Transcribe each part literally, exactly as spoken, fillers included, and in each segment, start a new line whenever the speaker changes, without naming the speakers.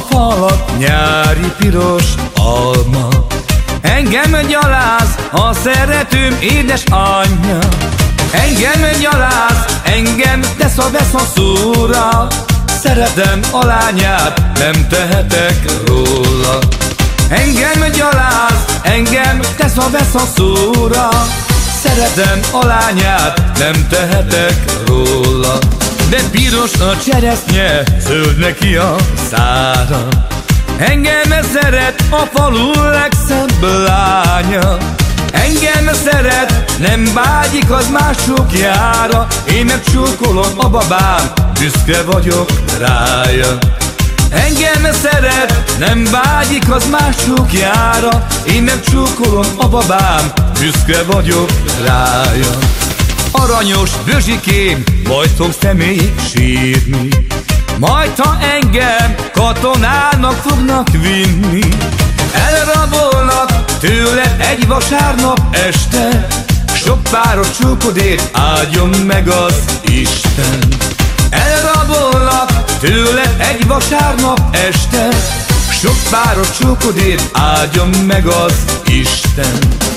falak, nyári piros alma. Engem gyaláz a szeretőm édes anyja. Engem gyaláz, engem tesz a vesz a szóra. Szeretem a lányát, nem tehetek róla. Engem gyaláz, engem tesz a vesz a szóra. Szeretem a lányát, nem tehetek róla. De piros a cseresznye, zöld neki a szára. Engem szeret a falu legszebb lánya. Engem szeret, nem vágyik az másokjára. Én megcsókolom a babám, büszke vagyok rája. Engem szeret, nem vágyik az másokjára. Én megcsókolom a babám, büszke vagyok rája. Aranyos bőzsikém, majd fog személyig sírni. Majd ha engem katonának fognak vinni. Elrabolnak tőled egy vasárnap este. Sok páros csókodért áldjon meg az Isten. Elrabolnak tőled egy vasárnap este. Sok páros csókodért áldjon meg az Isten.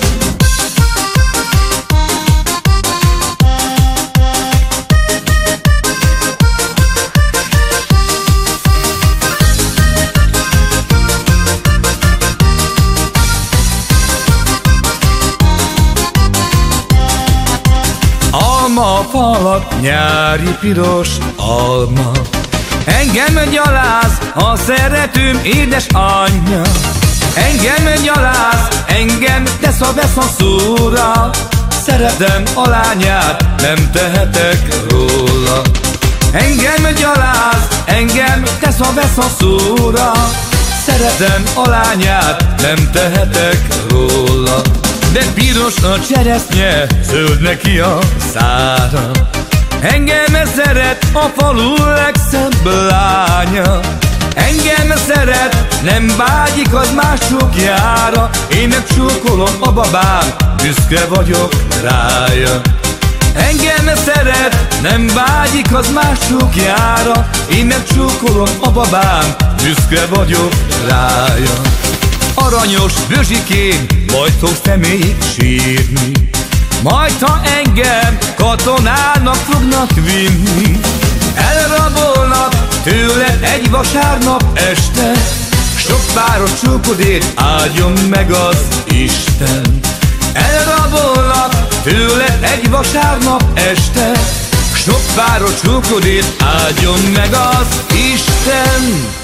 Alma falak, nyári piros alma. Engem gyaláz a szeretőm édes anyja. Engem gyaláz, engem tesz a vesz a szóra. Szeretem a lányát, nem tehetek róla. Engem gyaláz, engem tesz a vesz a szóra. Szeretem a lányát, nem tehetek róla. De piros a cseresznye, zöld neki a szára. Engem szeret a falu legszebb lánya. Engem szeret, nem vágyik az másokjára. Én megcsókolom a babám, büszke vagyok rája. Engem szeret, nem vágyik az másokjára. Én megcsókolom a babám, büszke vagyok rája. Aranyos bőzsikém, majd fog személyig sírni. Majd ha engem katonának fognak vinni. Elrabolnak tőled egy vasárnap este. Sok páros csókodért áldjon meg az Isten. Elrabolnak tőled egy vasárnap este. Sok páros csókodért áldjon meg az Isten.